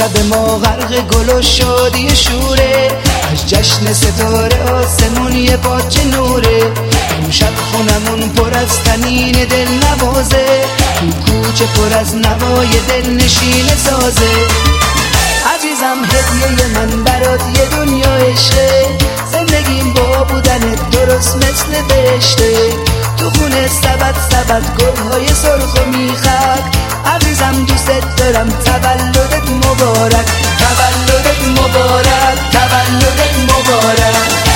شب ما غرق گل و شادی شوره، از جشن ستاره آسمون یه پاچه نوره. امشب خونمون پر از طنین دل نوازه، تو کوچه پر از نوای دل نشین سازه. عزیزم هدیه من برات یه دنیا عشقه، زندگیم با بودنت درست مثل بهشته. تو خونه سبد گلهای سرخ و میخک، عزیزم دوست دارم تولدت مبارک، تولدت مبارک، تولدت مبارک.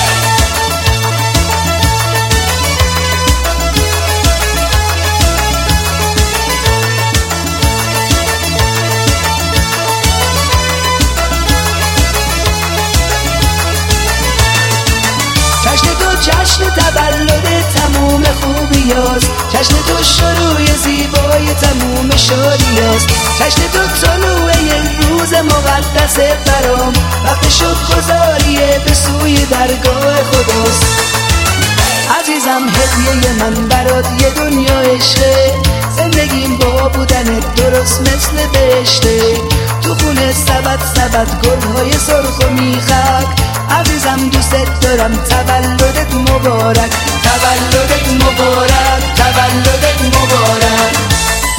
جشن تولد تموم خوبیاست، جشن تو شروع زیبای تموم شادیاست، جشن تو طلوع روز مقدس برام، وقت شکرگزاریه به سوی درگاه خداست. عزیزم هدیه من برات یه دنیا عشقه، زندگیم با بودنت درست مثل بهشته. تو خونه سبد گلهای سرخ و میخک، عزیزم دوست دارم تولدت مبارک، تولدت مبارک، تولدت مبارک.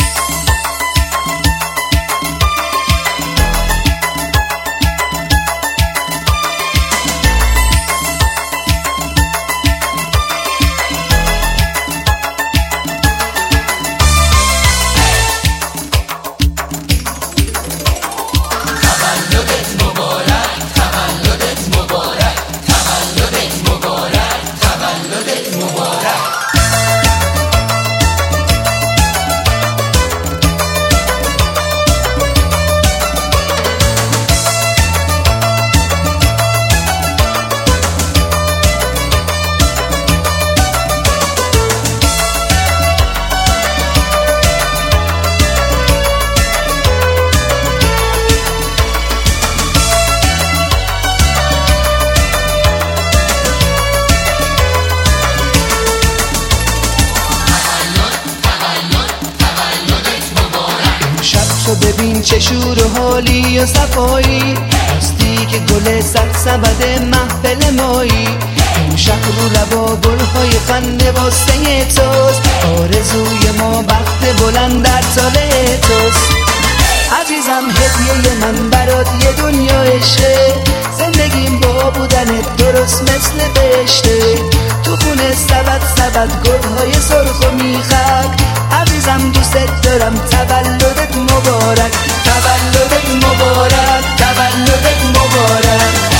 ببین چه شور و حالی و صفایی، راستی که گل سبد محفل مایی. امشب رو لبا گلهای خنده واسه توست، آرزوی ما بخت بلند در سال توست. عزیزم هدیه من برات یه دنیا عشقه، زندگیم با بودنت درست مثل بهشته. تو خونه سبد گلهای سرخ و میخک، عزیزم دوست دارم تولدت مبارک، تولدت مبارک، تولدت مبارک.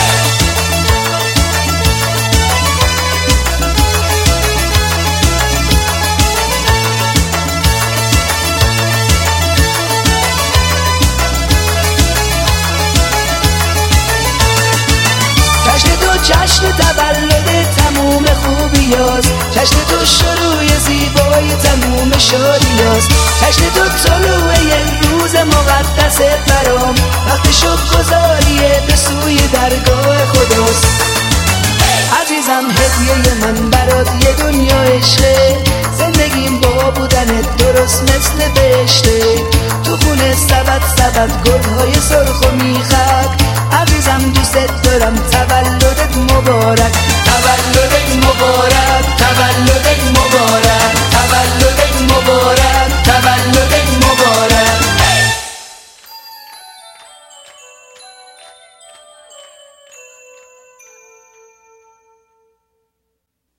جشن تولد تموم خوبیاست، جشن تو شروع زیبای تموم شادیاست، جشن تو طلوع روز مقدس برام، وقت شکرگزاریه به سوی درگاه خداست. عزیزم هدیه من برات یه دنیا عشقه، زندگیم با بودنت درست مثل بهشته. تو خونه سبد گلهای سرخ و میخک، عزیزم دوست دارم تولدت مبارک،